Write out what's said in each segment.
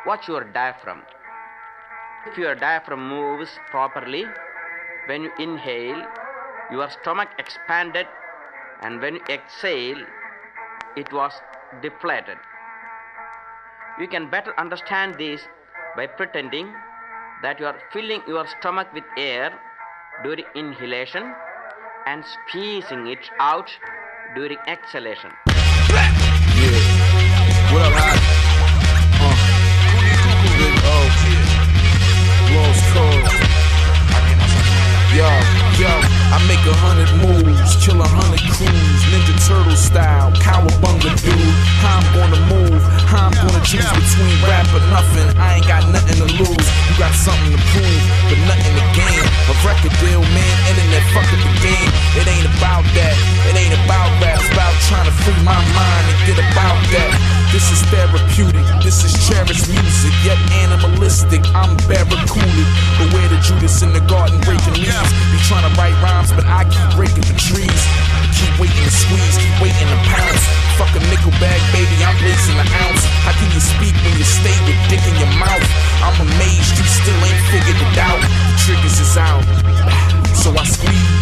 Watch your diaphragm. If your diaphragm moves properly, when you inhale, your stomach expanded, and when you exhale, it was deflated. You can better understand this by pretending that you are filling your stomach with air during inhalation and squeezing it out during exhalation. Yeah. What up, Hot? Big O. Lost code. Yo, I make 100 moves, kill 100 crews, Ninja Turtle style, cowabunga dude. How I'm gonna move, how I'm gonna choose between rap or nothing. I ain't got nothing to lose, you got something to prove, but nothing to gain. A record deal, man, internet, fuck up the game. It ain't about that, it ain't about rap, it's about trying to free my mind and get about that. This is therapeutic, this is cherished music, yet animalistic, I'm barracuda. Beware the Judas in the garden breaking leaves. Be trying to write rhymes, but I keep breaking the trees. Keep waiting to squeeze, keep waiting to pounce. Fuck a nickel bag, baby, I'm blazing an ounce. How can you speak when you stay with dick in your mouth? I'm amazed you still ain't figured it out. The triggers is out, so I squeeze.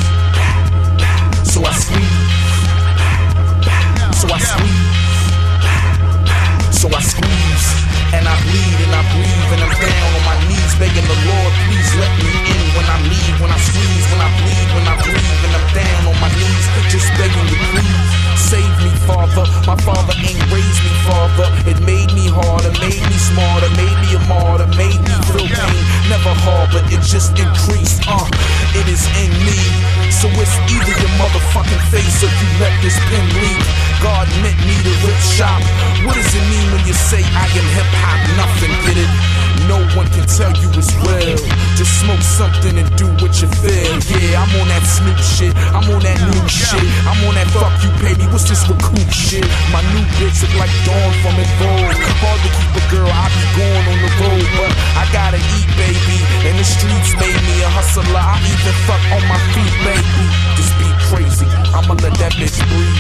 So I squeeze. So I squeeze. So I squeeze, and I bleed, and I breathe, and I'm down on my knees, begging the Lord, please let me in when I leave, when I squeeze, when I bleed, when I breathe, and I'm down on my knees, just begging you, please, save me, Father. My father ain't raised me, Father. It made me harder, made me smarter, made me a martyr, made me feel pain, never hard, but it just increased, it is in me. So it's either your motherfucking face or you let this pen leak. God meant me to rip shop. What does it mean when you say I am hip-hop? Nothing, get it? No one can tell you it's real. Just smoke something and do what you feel. Yeah, I'm on that Snoop shit, I'm on that new shit, I'm on that fuck you pay me, what's this recoup shit? My new bitch look like Dawn from In Vogue. Hard to keep a girl, I be going on the road, but I gotta eat, baby. And the streets made me a hustler, I even fuck on my feet, baby. Just be crazy, I'ma let that bitch breathe.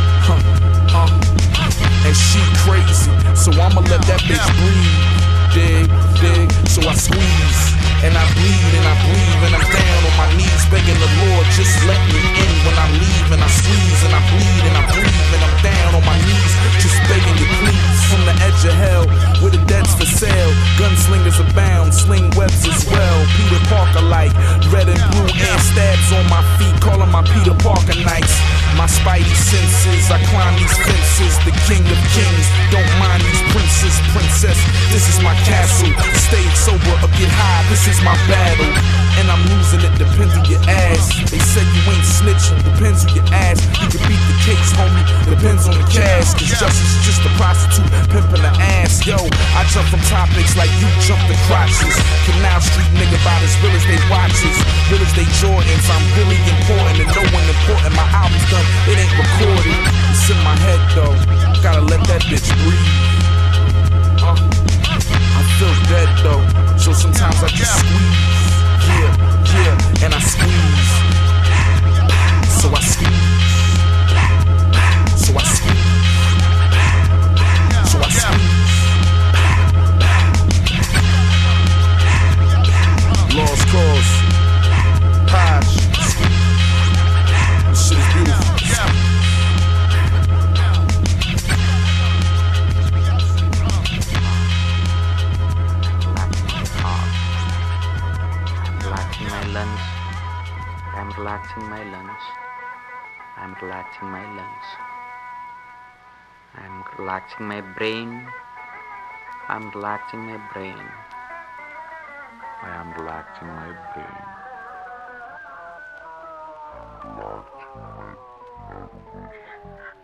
And she crazy, so I'ma let that bitch breathe. Dig, so I squeeze, and I bleed, and I breathe, and I'm down on my knees, begging the Lord, just let me in when I leave, and I squeeze, and I bleed, and I breathe, and I'm down on my knees, just begging you please. From the edge of hell, where the dead's for sale, gunslingers abound, sling webs as well. Peter Parker like, red and blue, and stabs on my feet, calling my Peter Parker nights. My spidey senses, I climb these fences, the king of kings, don't mind these princes, princess, this is my castle, stay sober or get high, this is my battle, and I'm losing it, depends on your ass, they said you ain't snitching, depends on your ass, you can beat the case, homie, depends on the cash, cause justice is just a prostitute, pimping the ass, yo, I jump from topics like you jump the crotches, Canal Street nigga about as real as they watches, real as they Jordans, I'm really important, and no one important, my album's done, it ain't recorded, it's in my head though, gotta let that bitch breathe. I feel dead though, so sometimes I just squeeze. Yeah, and I squeeze. So I squeeze. So I squeeze. So I squeeze. Lost cause. Posh. This shit is beautiful. I'm relaxing my lungs. I'm relaxing my lungs. I'm relaxing my brain. I'm relaxing my brain. I am relaxing my brain. Relaxing my nervous system.